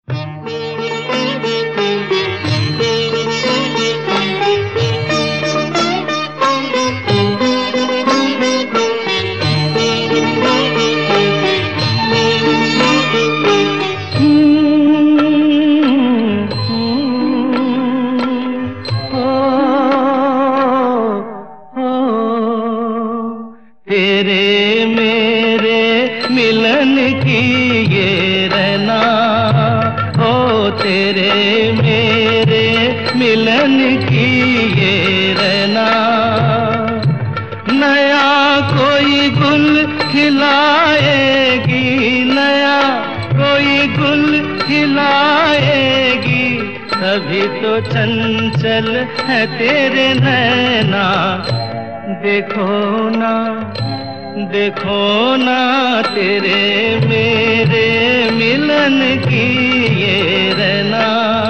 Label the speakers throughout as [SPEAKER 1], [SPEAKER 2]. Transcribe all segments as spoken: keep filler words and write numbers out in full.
[SPEAKER 1] तेरे मेरे मिलन की ये रहना, ओ तेरे मेरे मिलन की ये रहना। नया कोई गुल खिलाएगी, नया कोई गुल खिलाएगी, तभी तो चंचल है तेरे नैना। देखो ना देखो ना तेरे मेरे मिलन की ये रहना।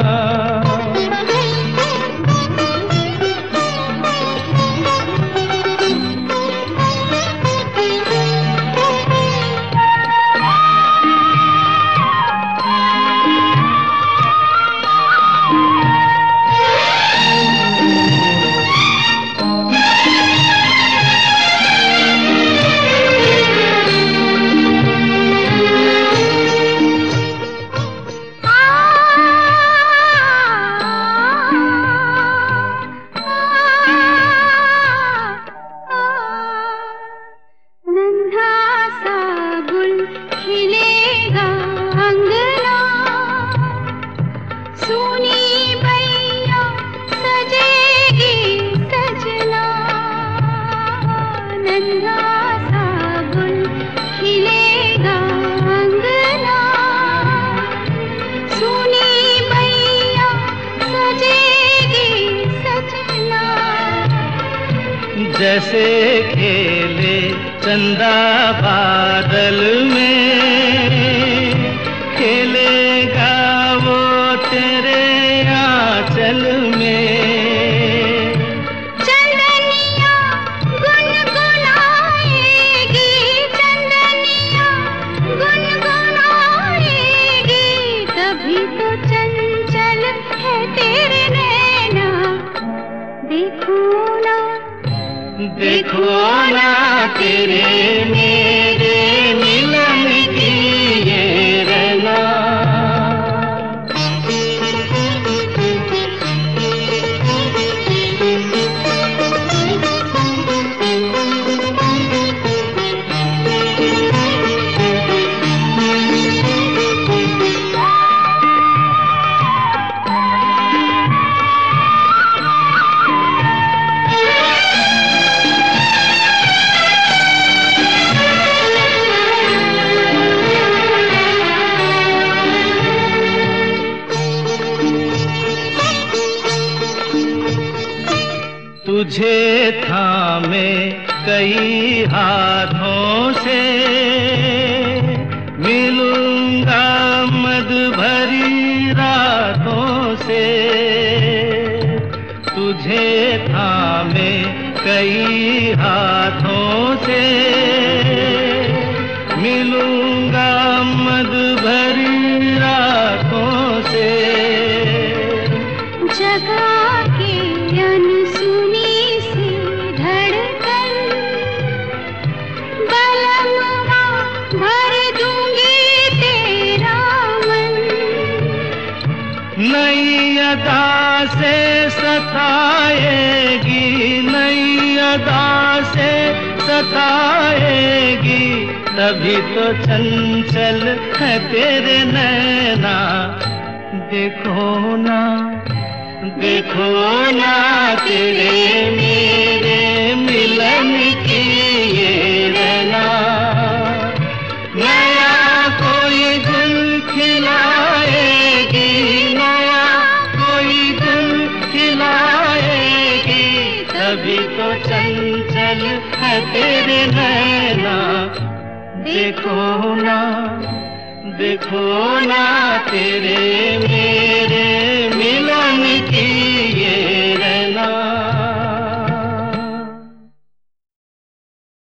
[SPEAKER 1] जैसे खेले चंदा बादल में, खेलेगा वो तेरे आंचल में।
[SPEAKER 2] चंदनिया गुनगुनाएगी, चंदनिया गुनगुनाएगी, तभी तो चंचल है तेरे नैना। देखो ना
[SPEAKER 1] देखो ना तेरे मेरे मिलन की ये रहना। तुझे थामे कई हाथों से, मिलूंगा मद भरी रातों से। तुझे थामे कई हाथों से, मिलूंगा मद भरी रातों से।
[SPEAKER 2] जगा के अनसुनी भर दूंगी तेरा मन।
[SPEAKER 1] नई अदा से सताएगी, नई अदा से सताएगी, तभी तो चंचल है तेरे नैना। देखो ना देखो ना तेरे मेरे मिलन की ये रहना। नया कोई गुल खिलाएगी, नया कोई गुल खिलाएगी, तभी तो चंचल है तेरे नैना। देखो ना देखो ना तेरे